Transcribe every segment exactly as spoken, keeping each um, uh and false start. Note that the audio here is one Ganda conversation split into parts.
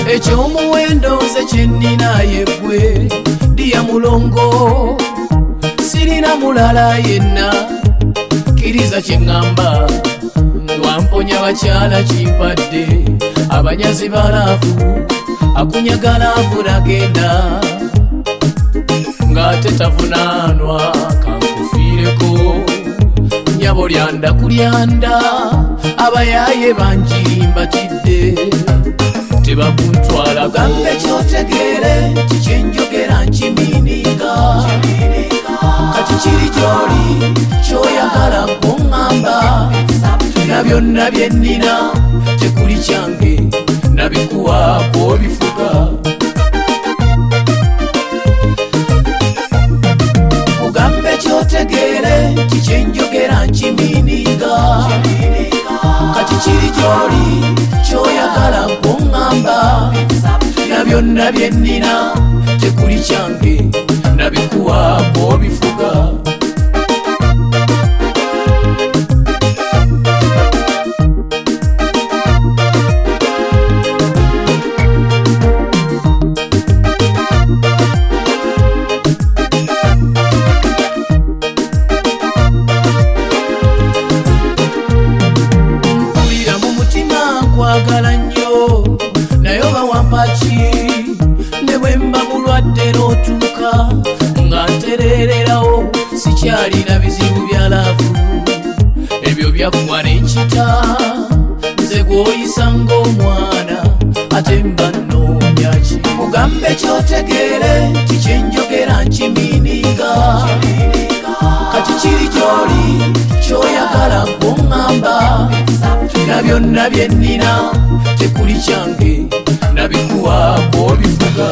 ekyomuwendo nze kyennina yeggwe Diya Mulongo sirina mulala yenna kiriza kyeŋŋamba wamponya bakyala kimpadde abanyazi balaavu akunyagala avunagenda ng'ate tavunaanwa kankufiireko nyabo lyanda kulyanda abayaye bangi mbatidde tebakuntwala gambe kyotegeere kikyenjogera nkimiiniga kati kiri gy'oli kyoyagala kuŋŋamba na byonna byennina tekuli kyange nabikuwaako bifuga kugambe kyotegeere kikyenjogera nkimiiniga kati kiri gy'oli kyoyagala kuŋŋamba na byonna byennina tekuli kyange nabikuwaako bifuga nkwagala nnyo naye oba wampaki ne bwe mba mulwadde n'otuuka nga ntereererawo sikyalina bizibu bya laavu ebyo byakuwa n'enkita nze gw'oyisa ng'omwana ate mba nnoonya ki kugambe kyotegeere kikyenjogera nkimiiniga kati kiri gy'oli kyoyagala kuŋŋamba na byonna byennina tekuli kyange nabikuwaako bifuga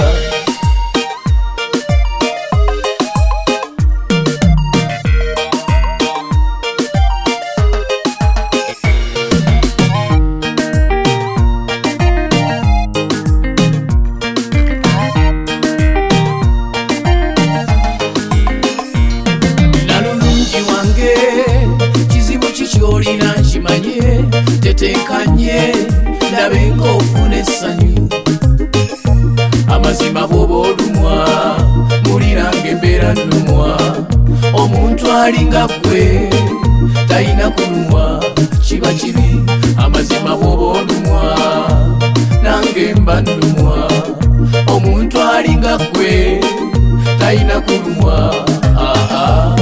nalulungi wange kizibu kikyolina nkimanye tetenkanye ndabe ng'ofuna essanyu amazima bw'oba olumwa muliranga embeera nnumwa omuntu alinga ggwe talina kulumwa kiba kibi amazima bw'oba olumwa nange mba nnumwa omuntu alinga ggwe talina kulumwa aa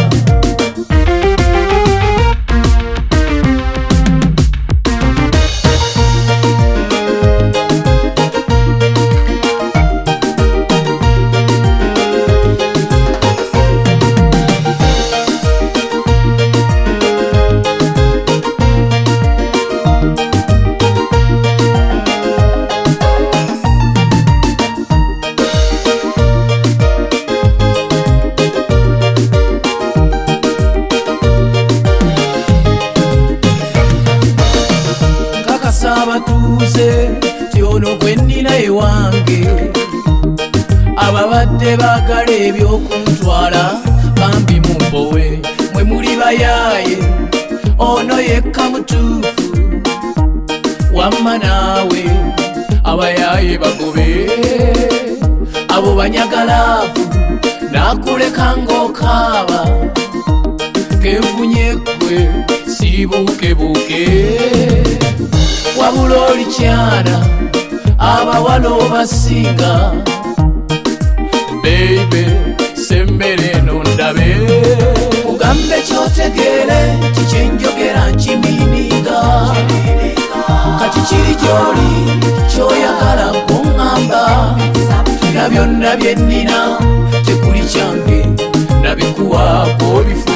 abatuuze tyono gwe nnina ewange ababadde baagala ebyokuntwala bambi mumbowe mwe muli bayaaye ono yekka mutuufu wamma naawe abayaaye bagobe abo banyagalaavu nakuleka ng'okaaba kenfunye ggwe siibuukebuuke wabula oli kyana abawala obasinga beibe sembere eno ndabe kugambe kyotegeere kikyenjogera nkimiiniga kati kiri gy'oli kyoyagala kuŋŋamba na byonna byennina tekuli kyange nabikuwaako bifu